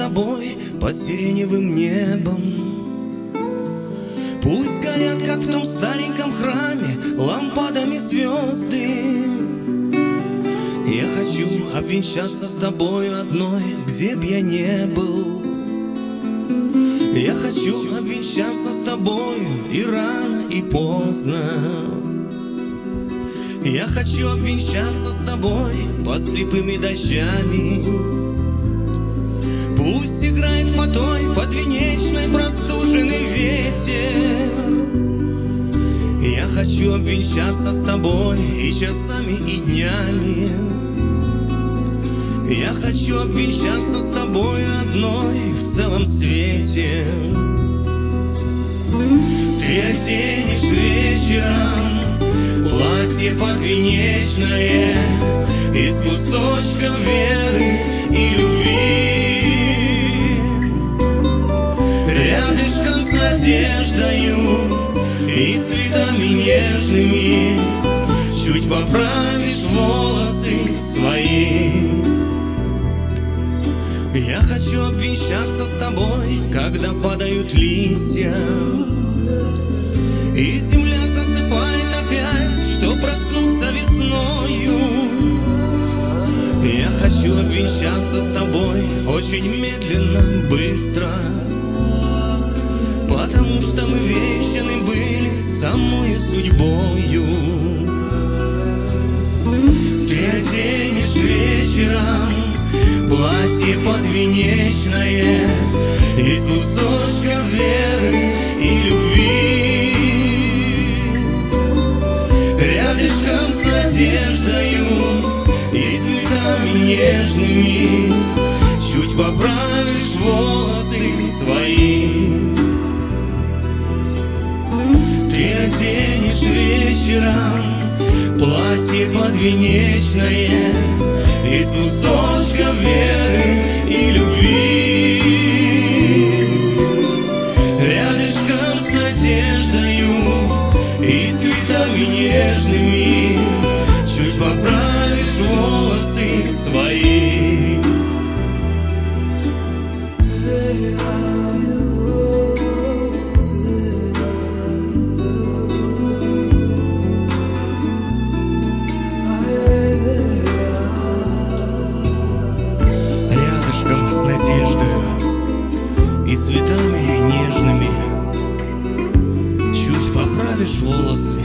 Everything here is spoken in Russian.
тобой под сиреневым небом. Пусть горят, как в том стареньком храме, лампадами звезды. Я хочу обвенчаться с тобою одной, где б я не был. Я хочу обвенчаться с тобою и рано, и поздно. Я хочу обвенчаться с тобой под слепыми дождями. Пусть играет фатой подвенечной простуженный ветер. Я хочу обвенчаться с тобой и часами, и днями. Я хочу обвенчаться с тобой одной в целом свете. Ты оденешь вечером платье подвенечное из кусочков веры и любви. Рядышком с надеждою и цветами нежными чуть поправишь волосы свои. Я хочу обвенчаться с тобой, когда падают листья и земля засыпает опять, что проснуться весною. Я хочу обвенчаться с тобой очень медленно, быстро, потому что мы венчаны были самою судьбою. Ты оденешь вечером платье подвенечное из кусочков веры и любви. Рядышком с надеждою и цветами нежными чуть поправишь волосы свои. Ты оденешь вечером платье подвенечное из кусочков веры и любви. Рядышком с надеждою и цветами нежными чуть поправишь волосы свои. Рядышком с надеждою и цветами нежными чуть поправишь волосы